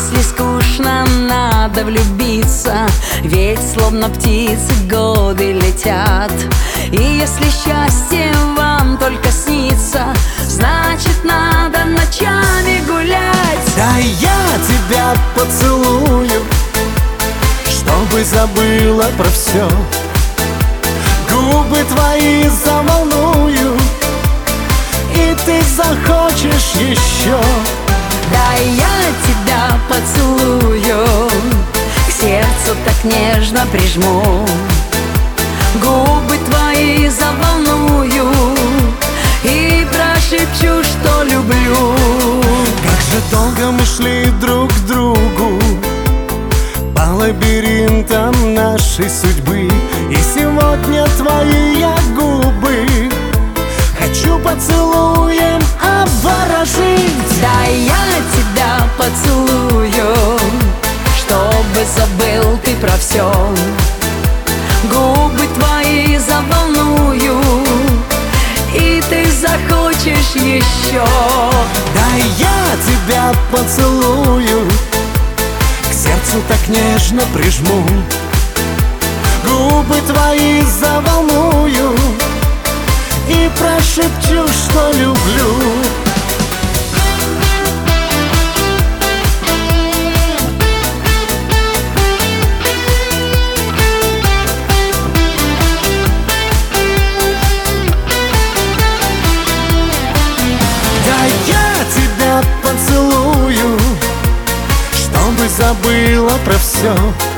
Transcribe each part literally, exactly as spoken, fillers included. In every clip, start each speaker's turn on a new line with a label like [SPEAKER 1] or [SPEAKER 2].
[SPEAKER 1] Если скучно, надо влюбиться, ведь словно птицы годы летят. И если счастье вам только снится, значит надо ночами гулять.
[SPEAKER 2] Да я тебя поцелую, чтобы забыла про все. Губы твои заволную, и ты захочешь еще.
[SPEAKER 1] Да я тебя поцелую, к сердцу так нежно прижму. Губы твои заволную и прошепчу, что люблю.
[SPEAKER 2] Как же долго мы шли друг к другу по лабиринтам нашей судьбы, и сегодня твои я губы хочу поцелуем обворожить.
[SPEAKER 1] Да я тебя поцелую, чтобы забыл ты про все. Губы твои заволную, и ты захочешь еще.
[SPEAKER 2] Да я тебя поцелую, к сердцу так нежно прижму. Губы твои заволную и прошепчу, что люблю. Поцелую, чтобы забыла про все.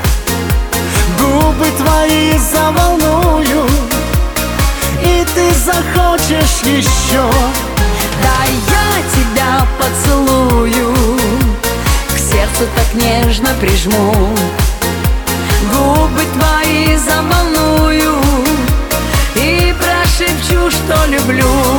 [SPEAKER 2] Губы твои заволную, и ты захочешь еще.
[SPEAKER 1] Да я тебя поцелую, к сердцу так нежно прижму. Губы твои заволную и прошепчу, что люблю.